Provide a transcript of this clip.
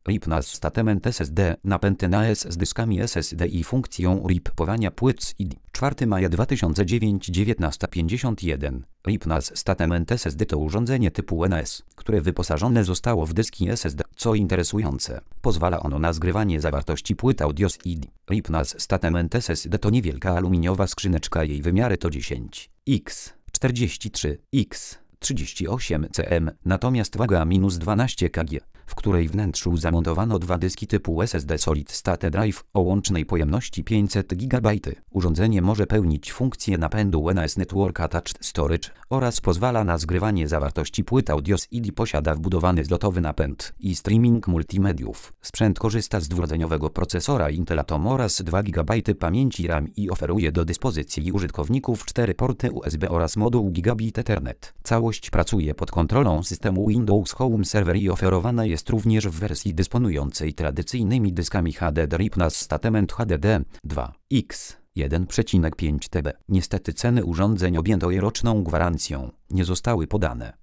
RIP NAS Statement SSD, napędy NAS z dyskami SSD i funkcją RIP-powania płyt z ID. 4 maja 2009 19:51. RIP NAS Statement SSD to urządzenie typu NAS, które wyposażone zostało w dyski SSD. Co interesujące, pozwala ono na zgrywanie zawartości płyt audio z ID. RIP NAS Statement SSD to niewielka aluminiowa skrzyneczka, jej wymiary to 10x43x38 cm, natomiast waga -12 kg, w której wnętrzu zamontowano dwa dyski typu SSD Solid State Drive o łącznej pojemności 500 GB. Urządzenie może pełnić funkcję napędu NAS Network Attached Storage oraz pozwala na zgrywanie zawartości płyt audio z ID. Posiada wbudowany zlotowy napęd i streaming multimediów. Sprzęt korzysta z dwurdzeniowego procesora Intel Atom oraz 2 GB pamięci RAM i oferuje do dyspozycji użytkowników 4 porty USB oraz moduł Gigabit Ethernet. Całość pracuje pod kontrolą systemu Windows Home Server i oferowana jest również w wersji dysponującej tradycyjnymi dyskami HDD. RIP NAS Statement HDD 2x 1,5 TB. Niestety ceny urządzeń objętej roczną gwarancją nie zostały podane.